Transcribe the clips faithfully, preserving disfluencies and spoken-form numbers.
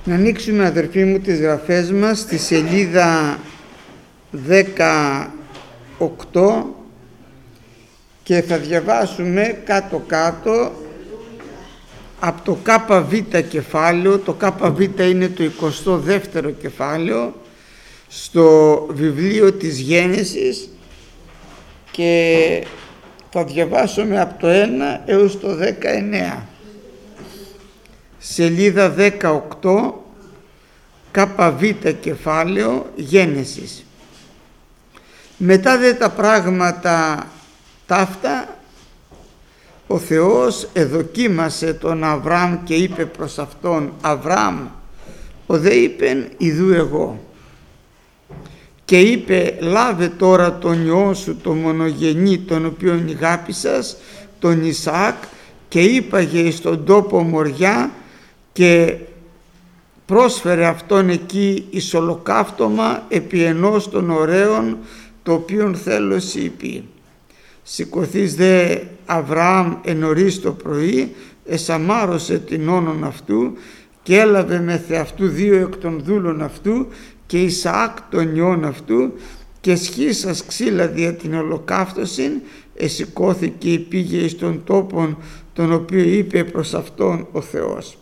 Να ανοίξουμε, αδερφοί μου, τις γραφές μας στη σελίδα δεκαοκτώ και θα διαβάσουμε κάτω-κάτω από το ΚΒ κεφάλαιο. Το ΚΒ είναι το εικοστό δεύτερο κεφάλαιο στο βιβλίο της Γένεσης και θα διαβάσουμε από το ένα έως το δεκαεννέα. Σελίδα δεκαοκτώ, ΚΒ κεφάλαιο, Γένεσης. Μετά δε τα πράγματα ταύτα, ο Θεός εδοκίμασε τον Αβραάμ και είπε προς αυτόν: Αβραάμ, ο δε είπεν, ιδού εγώ. Και είπε: λάβε τώρα τον ιό σου, το μονογενή, τον οποίον ηγάπησας, τον Ισαάκ, και είπαγε εις τον τόπο Μοριά, και πρόσφερε αυτόν εκεί εις ολοκαύτωμα επί ενός των ωραίων, το οποίον θέλω σοι πει. Σηκωθείς δε Αβραάμ ενωρίς το πρωί, εσαμάρωσε την όνον αυτού και έλαβε με θεαυτού δύο εκ των δούλων αυτού και Ισαάκ τον ιόν αυτού, και σχίσας ξύλα δια την ολοκαύτωσιν, εσηκώθηκε πήγε εις τον τόπον τον οποίο είπε προς αυτόν ο Θεός.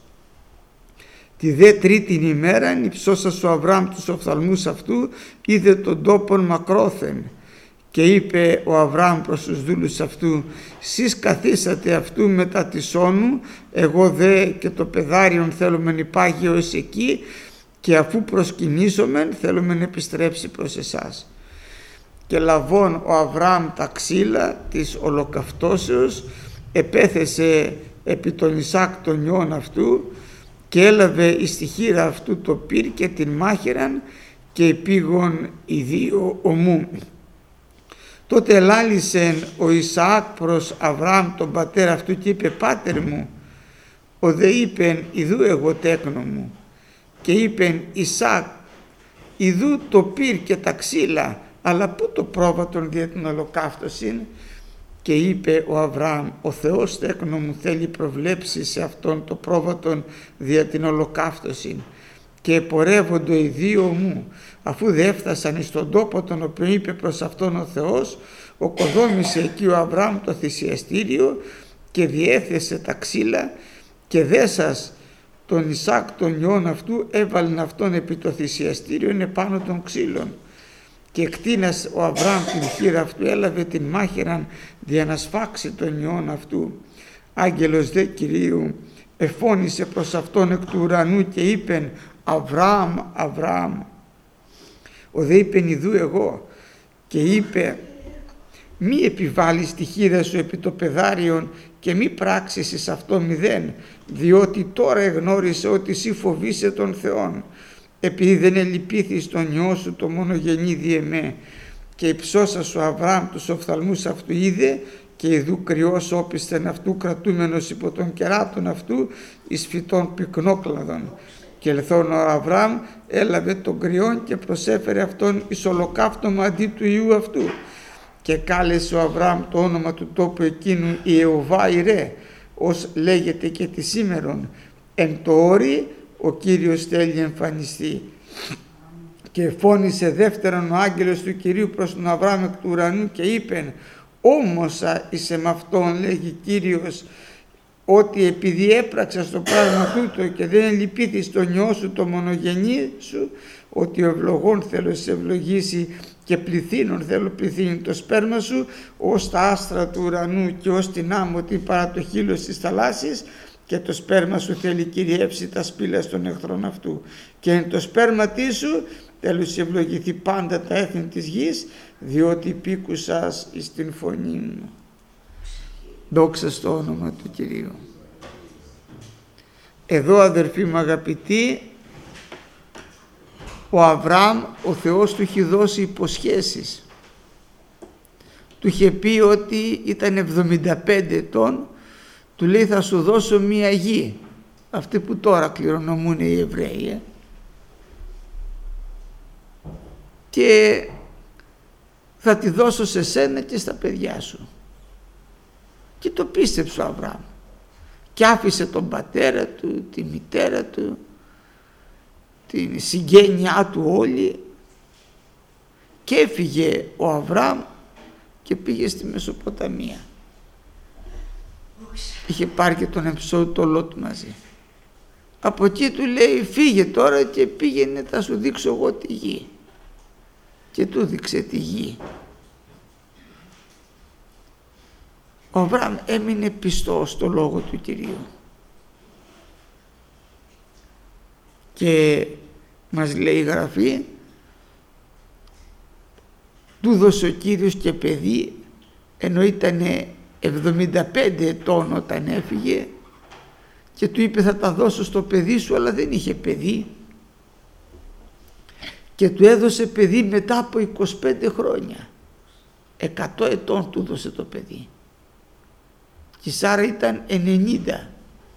Τη δε τρίτην ημέραν υψώσας ο Αβραάμ τους οφθαλμούς αυτού, είδε τον τόπον μακρόθεν, και είπε ο Αβραάμ προς τους δούλους αυτού: σεις καθίσατε αυτού μετά της όνου, εγώ δε και το παιδάριον θέλομεν υπάγει ως εκεί, και αφού προσκυνήσομεν θέλομεν επιστρέψει προς εσάς. Και λαβών ο Αβραάμ τα ξύλα της ολοκαυτώσεως, επέθεσε επί τον Ισαάκ τον ιόν αυτού, και έλαβε εις τη χείρα αυτού το πυρ και την μάχαιραν, και επήγον οι δύο ομού. Τότε ελάλησεν ο Ισαάκ προς Αβραάμ τον πατέρα αυτού και είπε: πάτερ μου. Ο δε είπεν: ιδού εγώ τέκνο μου. Και είπεν Ισαάκ: ιδού το πυρ και τα ξύλα, αλλά πού το πρόβατον δια την ολοκαύτωσιν? Και είπε ο Αβραάμ: ο Θεός τέκνο μου θέλει προβλέψει σε αυτόν το πρόβατον δια την ολοκαύτωσιν. Και επορεύοντο οι δύο μου, αφού δε έφτασαν εις τον τόπο τον οποίο είπε προς αυτόν ο Θεός, οκοδόμησε εκεί ο Αβραάμ το θυσιαστήριο και διέθεσε τα ξύλα, και δέσας τον Ισαάκ τον ιόν αυτού, έβαλεν αυτόν επί το θυσιαστήριο επάνω των ξύλων. Και εκτείνας ο Αβραάμ την χείρα αυτού, έλαβε την μάχαιραν δια να σφάξει τον ιόν αυτού. Άγγελος δε Κυρίου εφώνησε προς αυτόν εκ του ουρανού και είπεν: Αβραάμ, Αβραάμ. Ο δε είπεν: ιδού εγώ. Και είπε: μη επιβάλλεις τη χείρα σου επί το πεδάριον και μη πράξεις εις αυτό μηδέν, διότι τώρα εγνώρισε ότι εσύ φοβείσαι τον Θεόν, επειδή δεν ελυπήθης τον ιό σου το μονογενή δι' εμέ. Και υψώσας ο Αβραάμ τους οφθαλμούς αυτού είδε, και ιδού κρυός όπισθεν αυτού κρατούμενος υπό των κεράτων αυτού εις φυτών πυκνόκλαδων. Και ελθόν ο Αβραάμ έλαβε τον κρυόν και προσέφερε αυτόν εις ολοκαύτωμα αντί του ιού αυτού. Και κάλεσε ο Αβραάμ το όνομα του τόπου εκείνου Ιεχωβά Ιρέ, ως λέγεται και τη σήμερον, εν το όρι ο Κύριος θέλει εμφανιστεί. Και φώνησε δεύτερον ο άγγελος του Κυρίου προς τον Αβραάμ εκ του ουρανού και είπεν: όμωσα είσαι με αυτόν, λέγει Κύριος, ότι επειδή έπραξας το πράγμα τούτο και δεν λυπήθης τον ιό σου το μονογενή σου, ότι ο ευλογών θέλω σε ευλογήσει και πληθύνων θέλω πληθύνει το σπέρμα σου ως τα άστρα του ουρανού και ως την άμμο την παρά το χείλος της θαλάσσης, και το σπέρμα σου θέλει κυριεύσει τα σπήλα των εχθρών αυτού, και εν το σπέρμα τι σου θέλω σε ευλογηθεί πάντα τα έθνη της γης, διότι υπήκουσας εις την φωνή μου. Δόξα στο όνομα του Κυρίου. Εδώ, αδερφοί μου αγαπητοί, ο Αβραάμ, ο Θεός του είχε δώσει υποσχέσεις. Του είχε πει ότι ήταν εβδομήντα πέντε ετών, του λέει: θα σου δώσω μία γη, αυτή που τώρα κληρονομούν οι Εβραίοι, ε? και θα τη δώσω σε σένα και στα παιδιά σου. Και το πίστεψε ο Αβραάμ και άφησε τον πατέρα του, τη μητέρα του, την συγγένειά του όλη και έφυγε ο Αβραάμ και πήγε στη Μεσοποταμία. Είχε πάρει και τον εψό το Λότ μαζί. Από εκεί του λέει φύγε τώρα και πήγαινε, θα σου δείξω εγώ τη γη. Και του δείξε τη γη. Ο Αβραάμ έμεινε πιστός στο λόγο του Κυρίου. Και μας λέει η Γραφή, του δώσε ο Κύριος και παιδί, ενώ ήταν εβδομήντα πέντε ετών όταν έφυγε, και του είπε θα τα δώσω στο παιδί σου, αλλά δεν είχε παιδί, και του έδωσε παιδί μετά από είκοσι πέντε χρόνια. εκατό ετών του δώσε το παιδί και η Σάρα ήταν ενενήντα.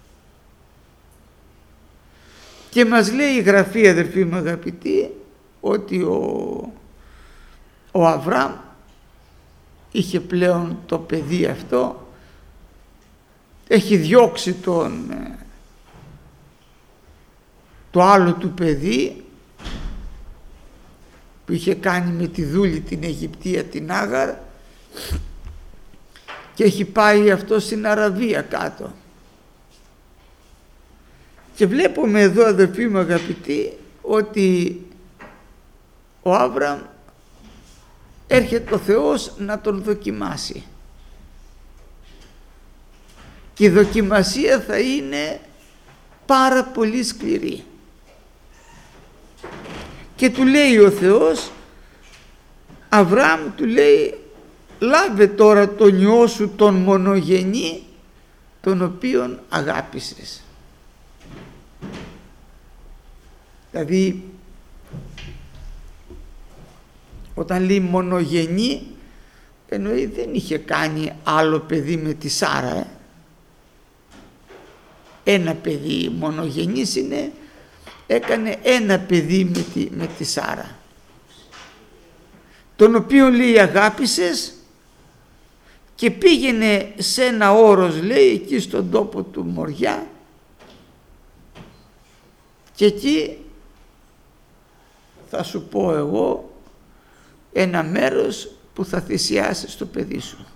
Και μας λέει η Γραφή, αδερφοί μου αγαπητοί, ότι ο, ο Αβραάμ είχε πλέον το παιδί αυτό, έχει διώξει τον, το άλλο του παιδί που είχε κάνει με τη δούλη την Αιγυπτία, την Άγαρ, και έχει πάει αυτό στην Αραβία κάτω. Και βλέπουμε εδώ, αδερφοί μου αγαπητοί, ότι ο Άβραμ έρχεται ο Θεός να τον δοκιμάσει. Και η δοκιμασία θα είναι πάρα πολύ σκληρή. Και του λέει ο Θεός, Αβραάμ, του λέει, λάβε τώρα τον ιό σου τον μονογενή, τον οποίον αγάπησες. Δηλαδή, όταν λέει μονογενή, εννοεί δεν είχε κάνει άλλο παιδί με τη Σάρα. Ε. Ένα παιδί μονογενής είναι, έκανε ένα παιδί με τη, με τη Σάρα, τον οποίο λέει αγάπησες, και πήγαινε σε ένα όρος, λέει, εκεί στον τόπο του Μοριά, και εκεί θα σου πω εγώ ένα μέρος που θα θυσιάσεις το παιδί σου.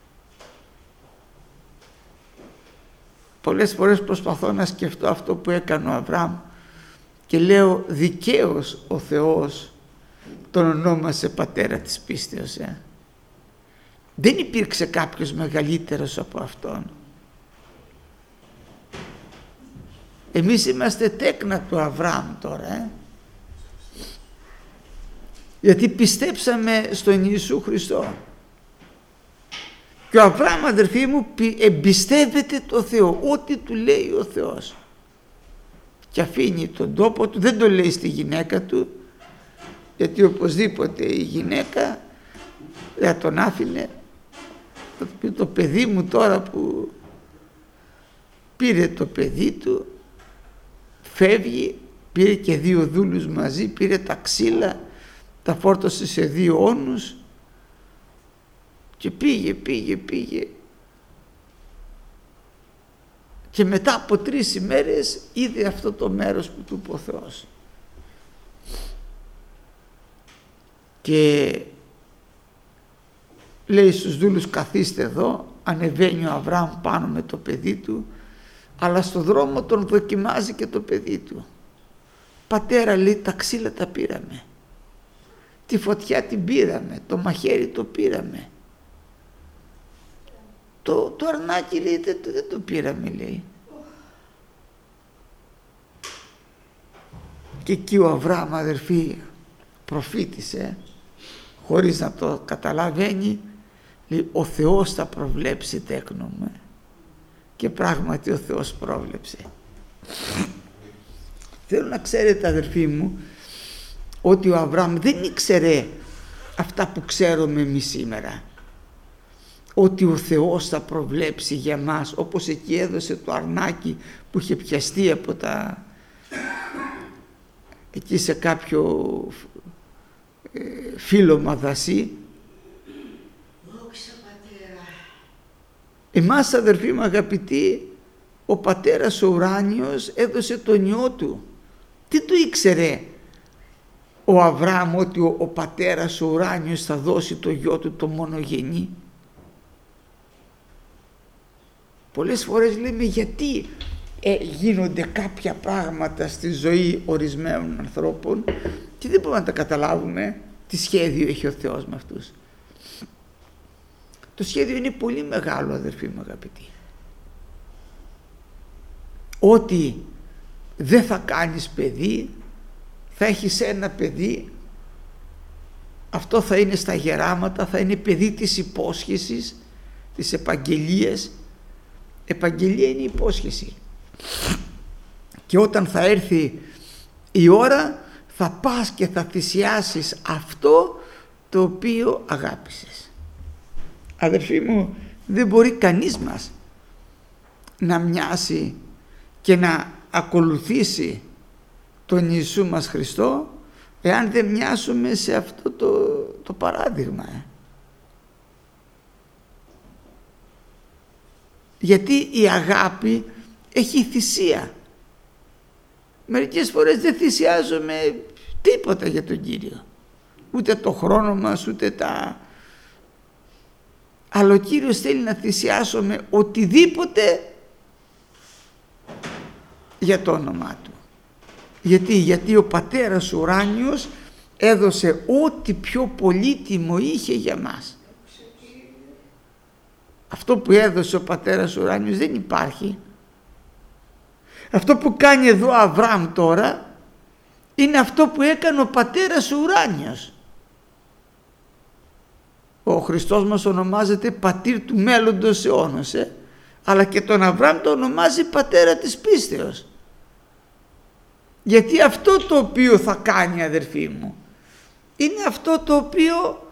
Πολλές φορές προσπαθώ να σκεφτώ αυτό που έκανε ο Αβραάμ και λέω, δικαίως ο Θεός τον ονόμασε πατέρα της πίστεως. Ε. Δεν υπήρξε κάποιος μεγαλύτερος από αυτόν. Εμείς είμαστε τέκνα του Αβραάμ τώρα. Ε. Γιατί πιστέψαμε στον Ιησού Χριστό. Και ο Αβραάμ, αδερφοί μου, εμπιστεύεται το Θεό, ό,τι του λέει ο Θεός. Και αφήνει τον τόπο του, δεν το λέει στη γυναίκα του, γιατί οπωσδήποτε η γυναίκα δεν τον άφηνε. Το παιδί μου τώρα που πήρε το παιδί του, φεύγει, πήρε και δύο δούλους μαζί, πήρε τα ξύλα, τα φόρτωσε σε δύο όνους και πήγε, πήγε, πήγε. Και μετά από τρεις ημέρες είδε αυτό το μέρος που του είπε ο Θεός. Και λέει στους δούλους, καθίστε εδώ. Ανεβαίνει ο Αβραάμ πάνω με το παιδί του, αλλά στο δρόμο τον δοκιμάζει και το παιδί του. Πατέρα, λέει, τα ξύλα τα πήραμε, τη φωτιά την πήραμε, το μαχαίρι το πήραμε, το, το αρνάκι, λέει, δεν, δεν το πήραμε, λέει. Και εκεί ο Αβραάμ, αδερφοί, προφήτησε χωρίς να το καταλαβαίνει, λέει, ο Θεός θα προβλέψει, τέκνο μου. Και πράγματι ο Θεός πρόβλεψε. Θέλω να ξέρετε, αδερφοί μου, ότι ο Αβραάμ δεν ήξερε αυτά που ξέρουμε εμείς σήμερα, ότι ο Θεός θα προβλέψει για μας, όπως εκεί έδωσε το αρνάκι που είχε πιαστεί από τα εκεί σε κάποιο ε, φύλλωμα δασί. Εμάς, αδερφοί μου αγαπητοί, ο πατέρας ο ουράνιος έδωσε τον ιό του. Τι του ήξερε ο Αβραάμ ότι ο, ο πατέρας ο ουράνιος θα δώσει το γιο του το μονογενή? Πολλές φορές λέμε γιατί ε, γίνονται κάποια πράγματα στη ζωή ορισμένων ανθρώπων και δεν μπορούμε να τα καταλάβουμε τι σχέδιο έχει ο Θεός με αυτούς. Το σχέδιο είναι πολύ μεγάλο, αδερφοί μου αγαπητοί. Ότι δεν θα κάνεις παιδί, θα έχεις ένα παιδί, αυτό θα είναι στα γεράματα, θα είναι παιδί της υπόσχεσης, της επαγγελίας. Επαγγελία είναι η υπόσχεση. Και όταν θα έρθει η ώρα θα πας και θα θυσιάσεις αυτό το οποίο αγάπησες. Αδερφοί μου, δεν μπορεί κανείς μας να μοιάσει και να ακολουθήσει τον Ιησού μας Χριστό εάν δεν μοιάσουμε σε αυτό το, το παράδειγμα. Ε. Γιατί η αγάπη έχει θυσία. Μερικές φορές δεν θυσιάζουμε τίποτα για τον Κύριο. Ούτε το χρόνο μας, ούτε τα... Αλλά ο Κύριος θέλει να θυσιάσουμε οτιδήποτε για το όνομά Του. Γιατί, γιατί ο Πατέρας ουράνιος έδωσε ό,τι πιο πολύτιμο είχε για μας. Αυτό που έδωσε ο Πατέρας ουράνιος δεν υπάρχει. Αυτό που κάνει εδώ ο Αβραάμ τώρα είναι αυτό που έκανε ο Πατέρας ουράνιος. Ο Χριστός μας ονομάζεται πατήρ του μέλλοντος αιώνος, ε? αλλά και τον Αβραάμ το ονομάζει πατέρα της πίστεως. Γιατί αυτό το οποίο θα κάνει, αδερφοί μου, είναι αυτό το οποίο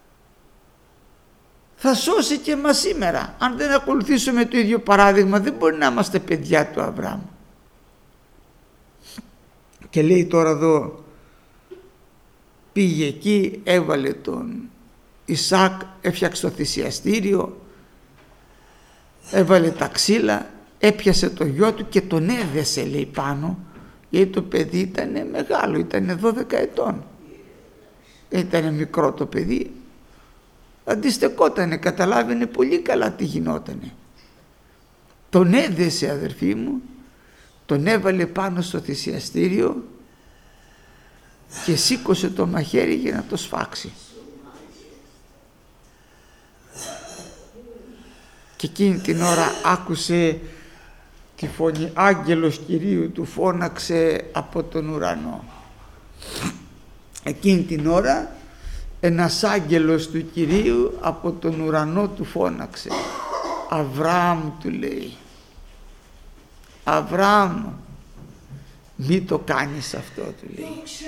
θα σώσει και μας σήμερα. Αν δεν ακολουθήσουμε το ίδιο παράδειγμα δεν μπορεί να είμαστε παιδιά του Αβραάμ. Και λέει τώρα εδώ, πήγε εκεί, έβαλε τον Ισάκ, έφτιαξε το θυσιαστήριο, έβαλε τα ξύλα, έπιασε το γιο του και τον έδεσε, λέει, πάνω, γιατί το παιδί ήταν μεγάλο, ήταν δώδεκα ετών, ήταν μικρό το παιδί, αντιστεκότανε, καταλάβαινε πολύ καλά τι γινότανε. Τον έδεσε, αδερφοί μου, τον έβαλε πάνω στο θυσιαστήριο και σήκωσε το μαχαίρι για να το σφάξει. Και εκείνη την ώρα άκουσε τη φωνή, άγγελος Κυρίου του φώναξε από τον ουρανό. Εκείνη την ώρα ένας άγγελος του Κυρίου από τον ουρανό του φώναξε. Αβραάμ, του λέει. Αβραάμ, μη το κάνεις αυτό, του λέει.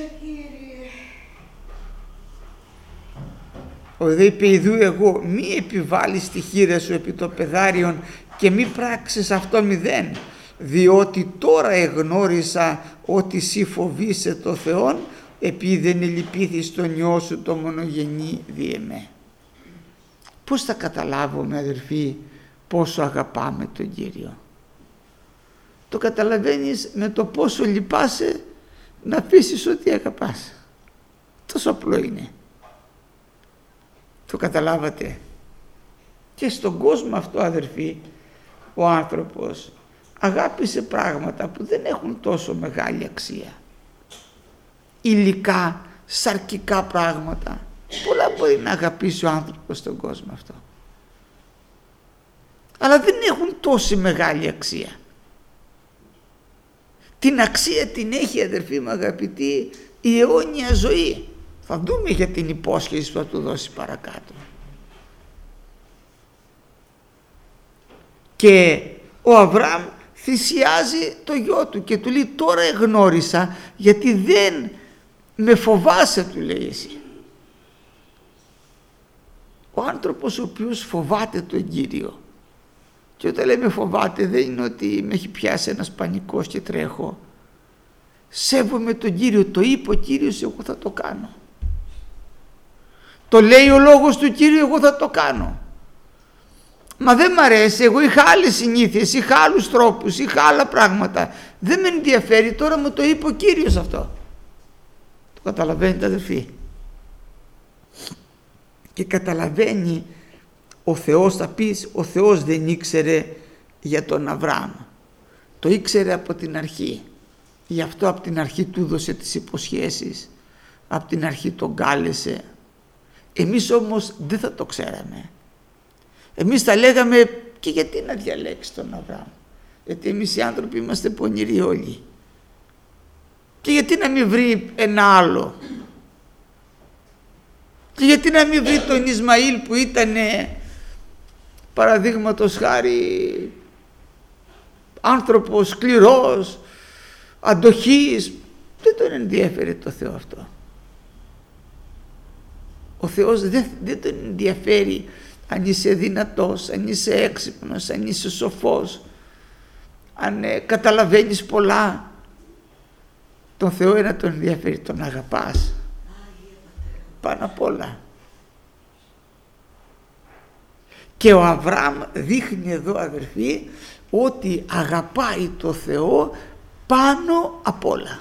Ο δε είπε, ιδού εγώ, μη επιβάλλεις τη χείρα σου επί το πεδάριον και μη πράξεις αυτό μηδέν, διότι τώρα εγνώρισα ότι σύ φοβείσαι το Θεόν, επειδή δεν ελυπήθης τον Υιό σου το μονογενή δι' εμέ. Πώς θα καταλάβουμε, αδερφοί, πόσο αγαπάμε τον Κύριο? Το καταλαβαίνεις με το πόσο λυπάσαι να πείσεις ότι αγαπάς. Τόσο απλό είναι. Το καταλάβατε? Και στον κόσμο αυτό, αδερφοί, ο άνθρωπος αγάπησε πράγματα που δεν έχουν τόσο μεγάλη αξία. Υλικά, σαρκικά πράγματα. Πολλά μπορεί να αγαπήσει ο άνθρωπος στον κόσμο αυτό. Αλλά δεν έχουν τόση μεγάλη αξία. Την αξία την έχει, αδερφοί μου αγαπητοί, η αιώνια ζωή. Θα δούμε για την υπόσχεση που θα του δώσει παρακάτω. Και ο Αβραάμ θυσιάζει το γιο του και του λέει, τώρα εγνώρισα, γιατί δεν με φοβάσαι, του λέει εσύ. Ο άνθρωπος ο οποίος φοβάται τον Κύριο, και όταν λέμε φοβάται δεν είναι ότι με έχει πιάσει ένας πανικός και τρέχω. Σέβομαι τον Κύριο, το είπε ο Κύριος, εγώ θα το κάνω. Το λέει ο λόγος του Κύριου, εγώ θα το κάνω. Μα δεν μ' αρέσει, εγώ είχα άλλες συνήθειες, είχα άλλους τρόπους, είχα άλλα πράγματα. Δεν με ενδιαφέρει, τώρα μου το είπε ο Κύριος αυτό. Το καταλαβαίνετε αδελφοί? Και καταλαβαίνει ο Θεός, θα πεις, ο Θεός δεν ήξερε για τον Αβραάμ. Το ήξερε από την αρχή. Γι' αυτό από την αρχή του έδωσε τις υποσχέσεις. Από την αρχή τον κάλεσε. Εμείς όμως δεν θα το ξέραμε. Εμείς θα λέγαμε, και γιατί να διαλέξει τον Αβραάμ? Γιατί εμείς οι άνθρωποι είμαστε πονηροί όλοι. Και γιατί να μην βρει ένα άλλο? Και γιατί να μην βρει τον Ισμαήλ που ήταν, παραδείγματος χάρη, άνθρωπος σκληρός, αντοχής? Δεν τον ενδιαφέρει το Θεό αυτό. Ο Θεός δεν, δεν τον ενδιαφέρει αν είσαι δυνατός, αν είσαι έξυπνος, αν είσαι σοφός, αν ε, καταλαβαίνεις πολλά. Τον Θεό είναι να τον ενδιαφέρει, τον αγαπάς πάνω απ' όλα. Και ο Αβραάμ δείχνει εδώ, αδερφοί, ότι αγαπάει το Θεό πάνω απ' όλα.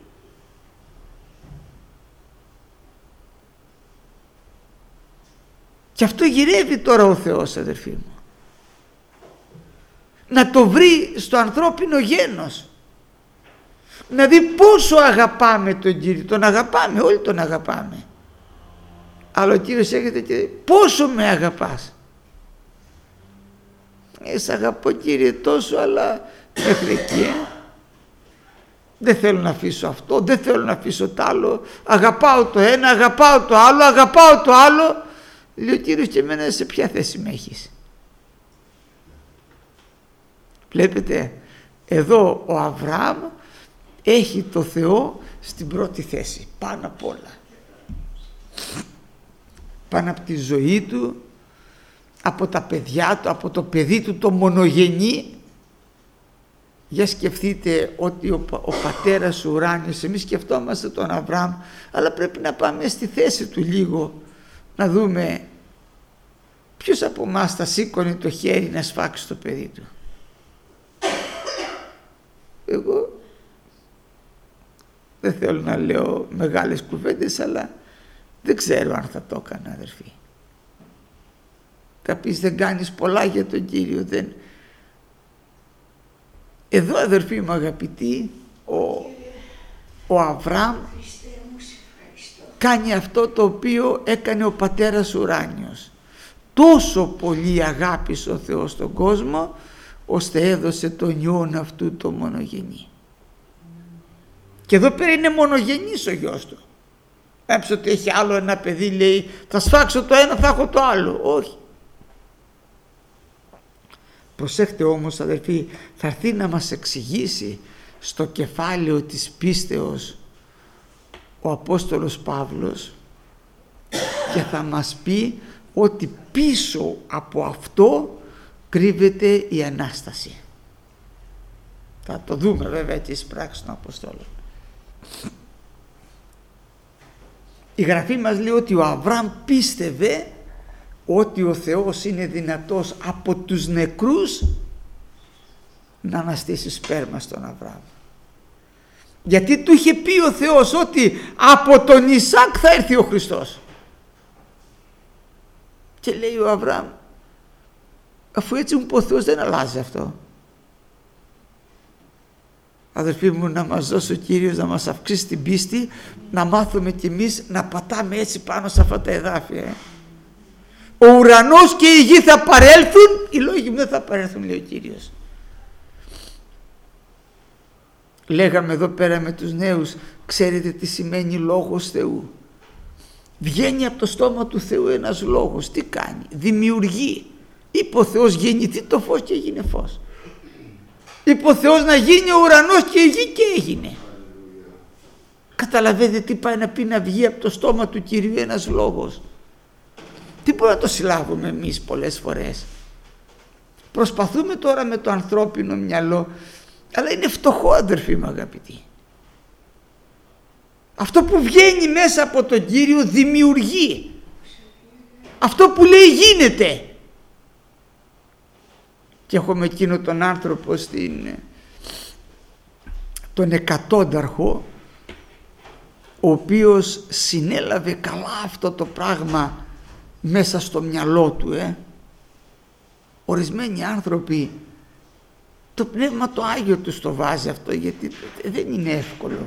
Και αυτό γυρεύει τώρα ο Θεός, αδερφοί μου. Να το βρει στο ανθρώπινο γένος. Να δει πόσο αγαπάμε τον Κύριο. Τον αγαπάμε, όλοι τον αγαπάμε. Αλλά ο Κύριος έρχεται και λέει, πόσο με αγαπάς? Ε, σ' αγαπώ Κύριε τόσο, αλλά μέχρι εκεί, ε. Δεν θέλω να αφήσω αυτό, δεν θέλω να αφήσω το άλλο. Αγαπάω το ένα, αγαπάω το άλλο, αγαπάω το άλλο. Λέει ο Κύριος, και εμένα σε ποια θέση με έχεις? Βλέπετε, εδώ ο Αβραάμ έχει το Θεό στην πρώτη θέση, πάνω απ' όλα. Πάνω από τη ζωή του, από τα παιδιά του, από το παιδί του το μονογενή. Για σκεφτείτε ότι ο, ο πατέρας ουράνιος, εμείς σκεφτόμαστε τον Αβραάμ, αλλά πρέπει να πάμε στη θέση του λίγο, να δούμε ποιος από εμάς θα σήκωνε το χέρι να σφάξει το παιδί του. Εγώ δεν θέλω να λέω μεγάλες κουβέντες, αλλά δεν ξέρω αν θα το έκανα, αδερφοί. Θα πεις, δεν κάνεις πολλά για τον Κύριο, δεν... Εδώ, αδερφοί μου αγαπητοί, ο, ο Αβραάμ κάνει αυτό το οποίο έκανε ο πατέρας ουράνιος. Τόσο πολύ αγάπησε ο Θεός τον κόσμο, ώστε έδωσε τον Υιόν αυτού το μονογενή. Και εδώ πέρα είναι μονογενής ο γιος του. Έψε ότι έχει άλλο ένα παιδί, λέει, θα σφάξω το ένα, θα έχω το άλλο. Όχι. Προσέχτε όμως, αδελφοί, θα έρθει να μας εξηγήσει στο κεφάλαιο της πίστεως ο Απόστολος Παύλος και θα μας πει ότι πίσω από αυτό κρύβεται η Ανάσταση. Θα το δούμε βέβαια και στις πράξεις των Αποστόλων. Η Γραφή μας λέει ότι ο Αβραάμ πίστευε ότι ο Θεός είναι δυνατός από τους νεκρούς να αναστήσει σπέρμα στον Αβραάμ. Γιατί του είχε πει ο Θεός ότι από τον Ισάκ θα έρθει ο Χριστός. Και λέει ο Αβραάμ, αφού έτσι μου πει ο Θεός, δεν αλλάζει αυτό. Αδελφοί μου, να μας δώσει ο Κύριος να μας αυξήσει την πίστη, να μάθουμε κι εμείς να πατάμε έτσι πάνω σε αυτά τα εδάφια. Ε. Ο ουρανός και η γη θα παρέλθουν, οι λόγοι μου δεν θα παρέλθουν, λέει ο Κύριος. Λέγαμε εδώ πέρα με τους νέους, ξέρετε τι σημαίνει λόγος Θεού? Βγαίνει από το στόμα του Θεού ένας λόγος, τι κάνει? Δημιουργεί. Είπε ο Θεός, γεννηθεί το φως και έγινε φως. Είπε ο Θεός να γίνει ο ουρανός και η γη και έγινε. Καταλαβαίνετε τι πάει να πει να βγει από το στόμα του Κυρίου ένας λόγος? Τι μπορούμε να το συλλάβουμε εμείς πολλές φορές? Προσπαθούμε τώρα με το ανθρώπινο μυαλό, αλλά είναι φτωχό, αδερφοί μου αγαπητοί. Αυτό που βγαίνει μέσα από τον Κύριο δημιουργεί. Αυτό που λέει γίνεται. Και έχουμε εκείνο τον άνθρωπο στην, τον εκατόνταρχο, ο οποίος συνέλαβε καλά αυτό το πράγμα μέσα στο μυαλό του. Ε. Ορισμένοι άνθρωποι το Πνεύμα το Άγιο τους το βάζει αυτό, γιατί δεν είναι εύκολο.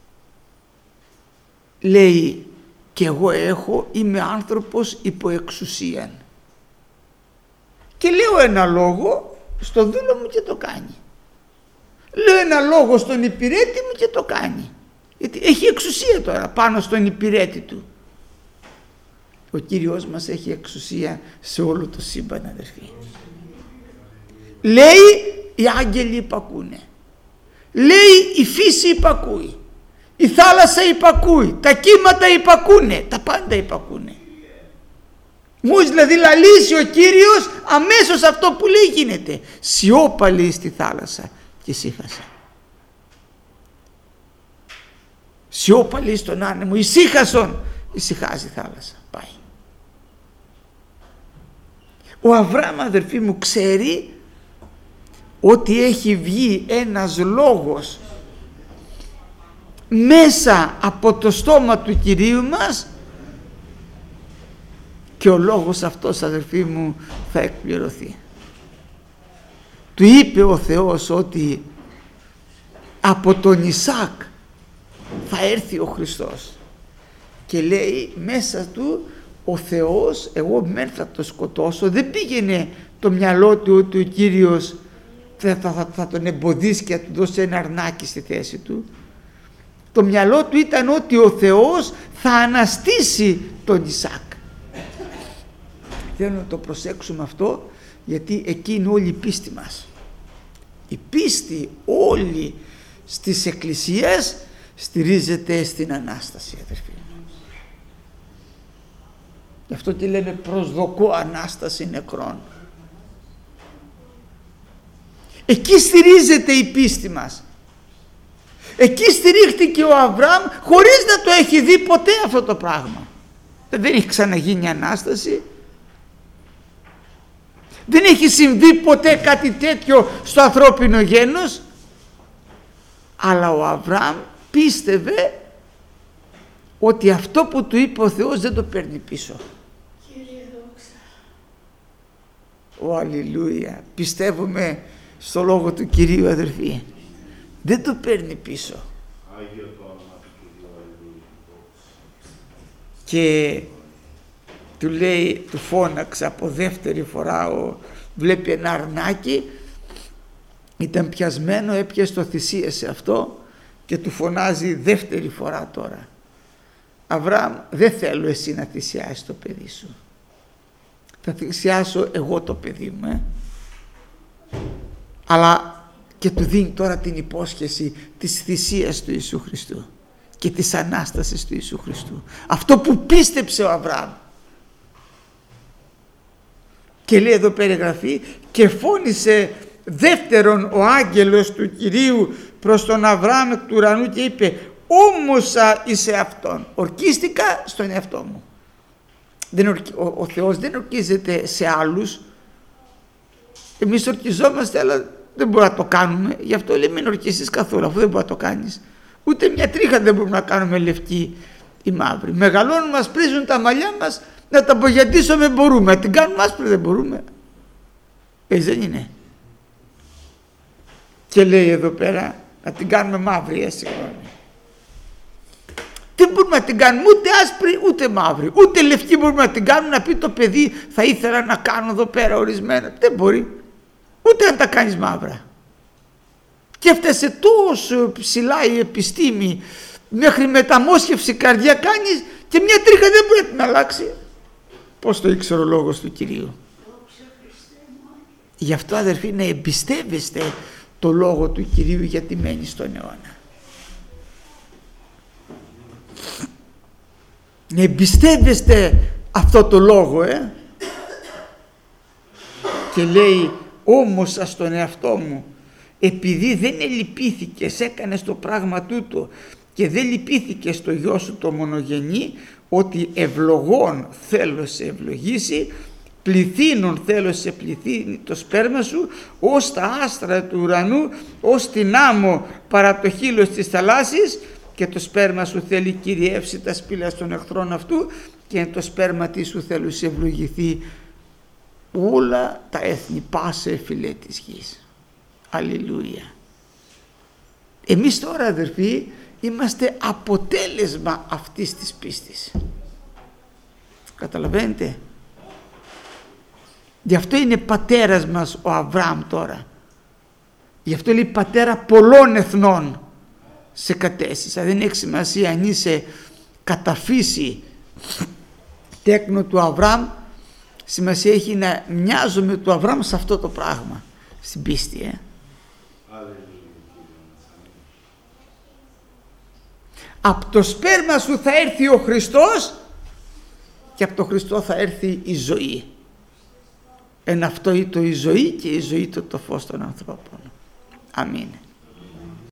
Λέει, και εγώ έχω, είμαι άνθρωπος υπό εξουσίαν. Και λέω ένα λόγο στο δούλο μου και το κάνει. Λέω ένα λόγο στον υπηρέτη μου και το κάνει. Γιατί έχει εξουσία τώρα πάνω στον υπηρέτη του. Ο Κύριος μας έχει εξουσία σε όλο το σύμπαν, αδερφοί. Λέει, οι άγγελοι υπακούνε. Λέει, η φύση υπακούει. Η θάλασσα υπακούει. Τα κύματα υπακούνε. Τα πάντα υπακούνε. Μόλις δηλαδή λαλήσει ο Κύριος, αμέσως αυτό που λέει γίνεται. Σιώπα, λέει, στη θάλασσα και ησύχασε. Σιώπα, λέει, στον άνεμο, ησύχασον, ησυχάζει η θάλασσα. Πάει. Ο Αβραάμ, αδερφοί μου, ξέρει ότι έχει βγει ένας λόγος μέσα από το στόμα του Κυρίου μας, και ο λόγος αυτός, αδερφοί μου, θα εκπληρωθεί. Του είπε ο Θεός ότι από τον Ισάκ θα έρθει ο Χριστός, και λέει μέσα του ο Θεός, εγώ μεν θα το σκοτώσω. Δεν πήγαινε το μυαλό του ότι ο Κύριος θα, θα, θα τον εμποδίσει και θα του δώσει ένα αρνάκι στη θέση του. Το μυαλό του ήταν ότι ο Θεός θα αναστήσει τον Ισάκ. Θέλω να το προσέξουμε αυτό, γιατί εκεί είναι όλη η πίστη μας. Η πίστη όλη στις εκκλησίες στηρίζεται στην Ανάσταση, αδερφοί μου. Γι' αυτό τι λέμε, προσδοκώ Ανάσταση νεκρών. Εκεί στηρίζεται η πίστη μας. Εκεί στηρίχτηκε ο Αβραάμ χωρίς να το έχει δει ποτέ αυτό το πράγμα. Δεν έχει ξαναγίνει Ανάσταση. Δεν έχει συμβεί ποτέ κάτι τέτοιο στο ανθρώπινο γένος. Αλλά ο Αβραάμ πίστευε ότι αυτό που του είπε ο Θεός δεν το παίρνει πίσω. Κύριε δόξα. Ω αλληλούια. Πιστεύουμε στο λόγο του Κυρίου, αδερφοί. Δεν το παίρνει πίσω. Άγιο το όνομα του Κυρίου, αλληλούια. Και του λέει, του φώναξε από δεύτερη φορά, ο, βλέπει ένα αρνάκι, ήταν πιασμένο, έπιασε το, θυσίασε αυτό και του φωνάζει δεύτερη φορά τώρα. Αβραάμ, δεν θέλω εσύ να θυσιάσεις το παιδί σου. Θα θυσιάσω εγώ το παιδί μου. Ε. Αλλά και του δίνει τώρα την υπόσχεση της θυσίας του Ιησού Χριστού και της Ανάστασης του Ιησού Χριστού. Αυτό που πίστεψε ο Αβραάμ. Και λέει εδώ περιγραφή, και φώνησε δεύτερον ο άγγελος του Κυρίου προς τον Αβραάμ εκ του ουρανού και είπε, όμωσα εις εαυτόν. Ορκίστηκα στον εαυτό μου. Δεν ορκι... ο, ο Θεός δεν ορκίζεται σε άλλους. Εμείς ορκιζόμαστε, αλλά δεν μπορούμε να το κάνουμε. Γι' αυτό λέει, μην ορκίσεις καθόλου, αφού δεν μπορεί να το κάνεις. Ούτε μια τρίχα δεν μπορούμε να κάνουμε λευκή ή μαύρη. Μεγαλώνουν, μας πρίζουν τα μαλλιά μας, να τα απογιατίσουμε μπορούμε, να την κάνουμε άσπρη δεν μπορούμε. Έτσι δεν είναι? Και λέει εδώ πέρα, να την κάνουμε μαύρη, έτσι. Δεν μπορούμε να την κάνουμε ούτε άσπρη ούτε μαύρη, ούτε λευκή μπορούμε να την κάνουμε, να πει το παιδί θα ήθελα να κάνω εδώ πέρα ορισμένα. Δεν μπορεί, ούτε να τα κάνεις μαύρα. Και έφτασε τόσο ψηλά η επιστήμη, μέχρι μεταμόσχευση καρδιά κάνεις και μια τρίχα δεν μπορεί να την αλλάξει. Πώς το ήξερε ο λόγος του Κυρίου? Γι' αυτό, αδερφοί, να εμπιστεύεστε το λόγο του Κυρίου, γιατί μένει στον αιώνα. Να εμπιστεύεστε αυτό το λόγο, ε. Και λέει, όμως στον εαυτό μου, επειδή δεν ελυπήθηκες, έκανες το πράγμα τούτο και δεν λυπήθηκες στο γιο σου το μονογενή, ότι ευλογών θέλω σε ευλογήσει, πληθύνων θέλω σε πληθύνει το σπέρμα σου, ως τα άστρα του ουρανού, ως την άμμο παρά το χείλος της θαλάσσης, και το σπέρμα σου θέλει κυριεύσει τα σπήλαια των εχθρών αυτού, και το σπέρμα της σου θέλει σε ευλογηθεί όλα τα έθνη, πάσε φυλέ της γης. Αλληλούια. Εμείς τώρα, αδερφοί, είμαστε αποτέλεσμα αυτής της πίστης. Καταλαβαίνετε? Γι' αυτό είναι πατέρας μας ο Αβραάμ τώρα. Γι' αυτό λέει πατέρα πολλών εθνών σε κατέστησα. Δεν έχει σημασία αν είσαι κατά φύση τέκνο του Αβραάμ, σημασία έχει να μοιάζουμε του Αβραάμ σε αυτό το πράγμα, στην πίστη. Ε. Από το σπέρμα σου θα έρθει ο Χριστός και από το Χριστό θα έρθει η ζωή. Εν αυτό ήτο η ζωή και η ζωή το το φως των ανθρώπων. Αμήν.